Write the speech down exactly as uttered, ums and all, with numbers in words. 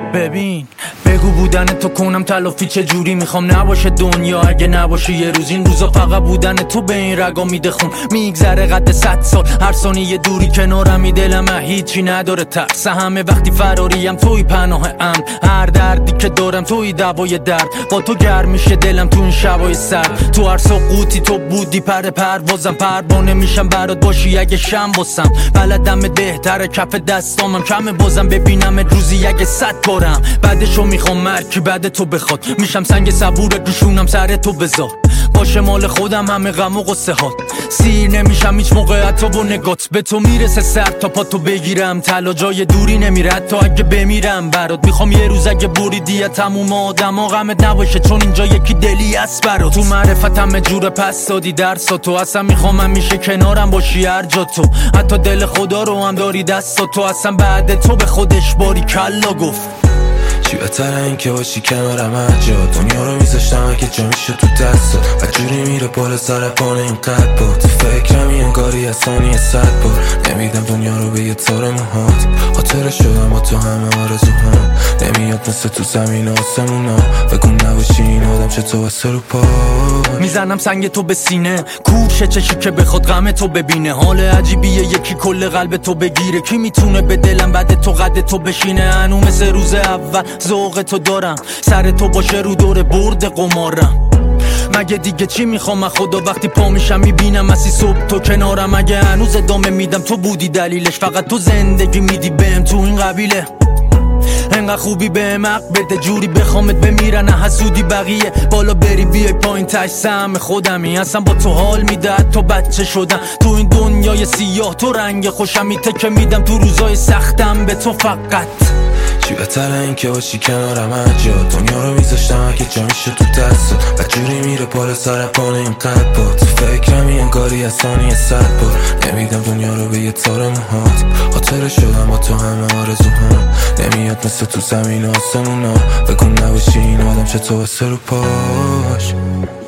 ببین بگو بودن تو کنم تلافی چه جوری میخوام نباشه دنیا اگه نباشه یه روز این روزا فقط بودن تو به این رگا میده خون میگذره قد صد سال هر ثانیه دوری کنارمی دلم هیچی نداره ترس همه وقتی فراریم توی پناه امن هر دردی که دارم توی دوای درد با تو گرم میشه دلم تو این شبای سرد تو هر سقوطی تو بودی پر پروازم پروانه میشم برات باشی اگه شم باسم بلدم بهتره کف دستامم کمه بازم ببینم روزی اگه صد بارم بعدشو میخوام مرکی بعد تو بخواد میشم سنگ صبور دوشونم سر تو بذار باشه مال خودم همه غم و غصه هات سیر نمیشم هیچ موقع حتی با نگات به تو میرسه سر تا پا تو بگیرم طلا جای دوری نمیره حتی اگه بمیرم برات میخوام یه روز اگه بریدی تموم آدم غمت نباشه چون اینجا یکی دلی است برات تو معرفت همه جور پس دادی درسا تو اصلا میخوام همیشه کنارم باشی هر جا تو حتی دل خدا رو هم داری دستا تو اصلا بعد تو به خودش باری کلا گفت چی بهتره این که باشی کنارم هر جا دنیا رو میذاشتم اگه جا میشه تو دستا و جوری میره بالا سر پانه این قد با تو فکرم این انگاری از ثانیه صد بار نمیدم دنیا رو به یه تار موهات خاطره شدم با تو همه آرزوهام نمیاد مثل تو زمین آسمونا بگو نباشی این آدم چطور واسه رو پا میزنم سنگ تو به سینه کوچه چشی که بخواد غم تو ببینه حال عجیبیه یکی کل قلب تو بگیره کی میتونه به دلم بعد تو قد تو بشینه هنو مثل روز اول ذوق تو دارم سر تو باشه رو دور برد قمارم مگه دیگه چی میخوام از خدا وقتی پا میشم میبینم مسی صبح تو کنارم اگه هنوز ادامه میدم تو بودی دلیلش فقط تو زندگی میدی بهم تو این قبیله انقدر خوبی بهم حق بده جوری بخوامت بمیرن نه حسودی بقیه بالا بری بیای پایین تش سهم خودمی اصلا با تو حال میده تو بچه شدم تو این دنیای سیاه تو رنگ خوشمی تکه میدم تو روزای سختم به تو فقط چی بهتره این که باشی کنارم هر جا دنیا رو میذاشتم اگه جا میشه تو دستا و جوری میره بالا سر پانه این قد با تو فکرم این انگاری از ثانیه صد بار نمیدم دنیا رو به یه تار موهات خاطره شدم با تو همه آرزوهام نمیاد مثل تو زمین آسمونا بگو نباشی این آدم چطور واسه رو پاش